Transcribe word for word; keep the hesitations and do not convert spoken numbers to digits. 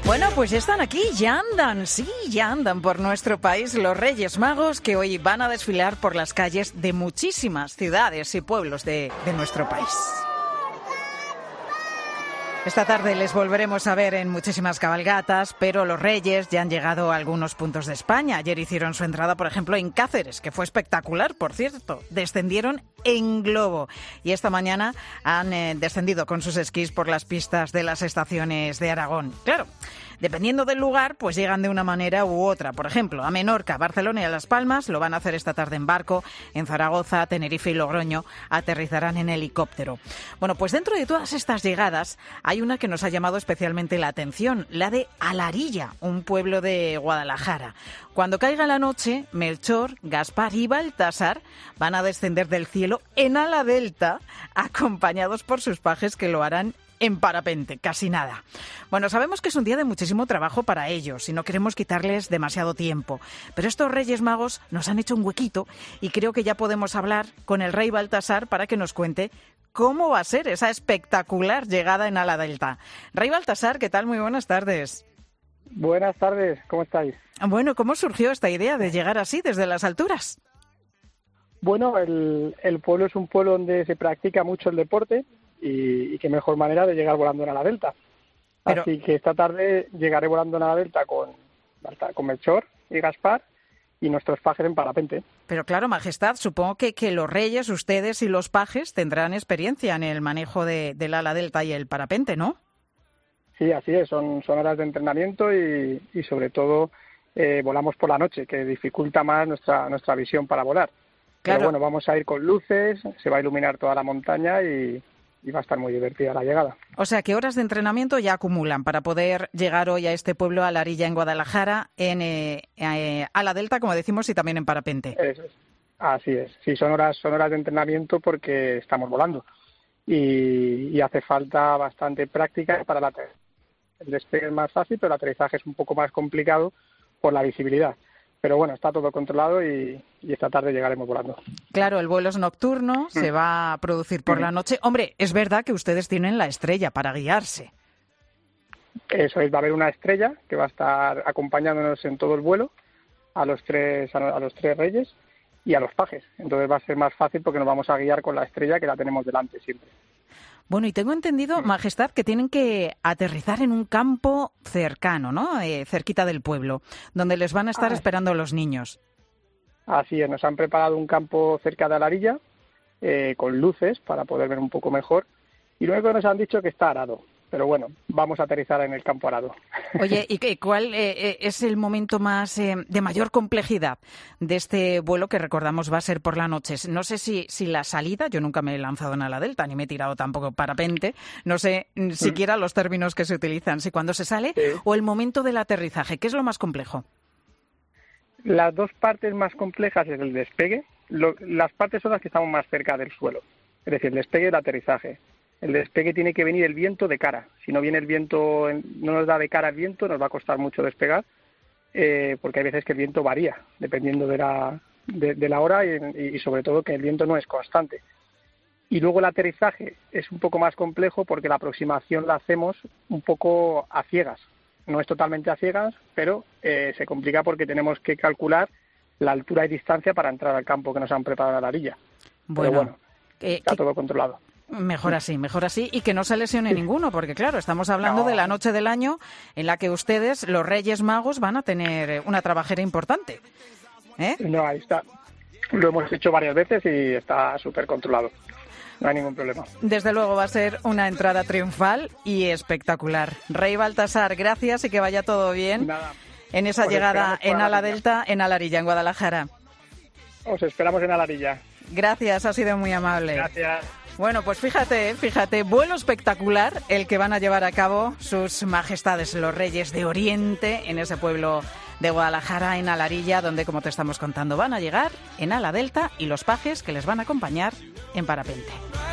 Bueno, pues ya están aquí, ya andan, sí, ya andan por nuestro país los Reyes Magos que hoy van a desfilar por las calles de muchísimas ciudades y pueblos de, de nuestro país. Esta tarde les volveremos a ver en muchísimas cabalgatas, pero los Reyes ya han llegado a algunos puntos de España. Ayer hicieron su entrada, por ejemplo, en Cáceres, que fue espectacular, por cierto. Descendieron en globo y esta mañana han eh, descendido con sus esquís por las pistas de las estaciones de Aragón. Claro, dependiendo del lugar, pues llegan de una manera u otra. Por ejemplo, a Menorca, Barcelona y a Las Palmas lo van a hacer esta tarde en barco. En Zaragoza, Tenerife y Logroño aterrizarán en helicóptero. Bueno, pues dentro de todas estas llegadas hay una que nos ha llamado especialmente la atención, la de Alarilla, un pueblo de Guadalajara. Cuando caiga la noche, Melchor, Gaspar y Baltasar van a descender del cielo en ala delta, acompañados por sus pajes que lo harán en parapente, casi nada. Bueno, sabemos que es un día de muchísimo trabajo para ellos y no queremos quitarles demasiado tiempo, pero estos Reyes Magos nos han hecho un huequito y creo que ya podemos hablar con el rey Baltasar para que nos cuente cómo va a ser esa espectacular llegada en ala delta. Rey Baltasar, ¿qué tal? Muy buenas tardes. Buenas tardes, ¿cómo estáis? Bueno, ¿cómo surgió esta idea de llegar así desde las alturas? Bueno, el, el pueblo es un pueblo donde se practica mucho el deporte y, y qué mejor manera de llegar volando en ala delta. Pero... Así que esta tarde llegaré volando en ala delta con, con Melchor y Gaspar y nuestros pajes en parapente. Pero claro, Majestad, supongo que, que los reyes, ustedes y los pajes tendrán experiencia en el manejo de, del ala delta y el parapente, ¿no? Sí, así es, son, son horas de entrenamiento y, y sobre todo eh, volamos por la noche, que dificulta más nuestra, nuestra visión para volar. Claro. Pero bueno, vamos a ir con luces, se va a iluminar toda la montaña y, y va a estar muy divertida la llegada. O sea, ¿qué horas de entrenamiento ya acumulan para poder llegar hoy a este pueblo, a Alarilla, en Guadalajara, en eh, eh, ala delta, como decimos, y también en parapente? Eso es. Así es, sí, son horas, son horas de entrenamiento porque estamos volando y, y hace falta bastante práctica para la el despegue es más fácil, pero el aterrizaje es un poco más complicado por la visibilidad. Pero bueno, está todo controlado y, y esta tarde llegaremos volando. Claro, el vuelo es nocturno, mm. se va a producir por mm. la noche. Hombre, es verdad que ustedes tienen la estrella para guiarse. Eso es, va a haber una estrella que va a estar acompañándonos en todo el vuelo a los tres, a los tres reyes y a los pajes. Entonces va a ser más fácil porque nos vamos a guiar con la estrella que la tenemos delante siempre. Bueno, y tengo entendido, Majestad, que tienen que aterrizar en un campo cercano, ¿no? Eh, cerquita del pueblo, donde les van a estar ah. esperando los niños. Así es, nos han preparado un campo cerca de Alarilla, eh, con luces para poder ver un poco mejor. Y lo único que nos han dicho que está arado. Pero bueno, vamos a aterrizar en el campo arado. Oye, ¿y cuál eh, es el momento más eh, de mayor complejidad de este vuelo que recordamos va a ser por la noche? No sé si, si la salida, yo nunca me he lanzado en ala delta, ni me he tirado tampoco parapente, no sé mm. siquiera los términos que se utilizan, si cuando se sale sí. o el momento del aterrizaje, ¿qué es lo más complejo? Las dos partes más complejas es el despegue, lo, las partes son las que estamos más cerca del suelo, es decir, el despegue y el aterrizaje. El despegue tiene que venir el viento de cara. Si no viene el viento, no nos da de cara el viento, nos va a costar mucho despegar, eh, porque hay veces que el viento varía, dependiendo de la, de, de la hora y, y sobre todo que el viento no es constante. Y luego el aterrizaje es un poco más complejo porque la aproximación la hacemos un poco a ciegas. No es totalmente a ciegas, pero eh, se complica porque tenemos que calcular la altura y distancia para entrar al campo que nos han preparado en la orilla. Bueno, pero bueno, eh, está que... todo controlado. Mejor así, mejor así, y que no se lesione ninguno, porque claro, estamos hablando no. de la noche del año en la que ustedes, los Reyes Magos, van a tener una trabajera importante. ¿Eh? No, ahí está. Lo hemos hecho varias veces y está súper controlado. No hay ningún problema. Desde luego va a ser una entrada triunfal y espectacular. Rey Baltasar, gracias y que vaya todo bien. Nada. En esa pues llegada en ala delta, en Alarilla, en Guadalajara. Os esperamos en Alarilla. Gracias, ha sido muy amable. Gracias. Bueno, pues fíjate, fíjate, vuelo espectacular el que van a llevar a cabo sus majestades los Reyes de Oriente en ese pueblo de Guadalajara, en Alarilla, donde, como te estamos contando, van a llegar en ala delta y los pajes que les van a acompañar en parapente.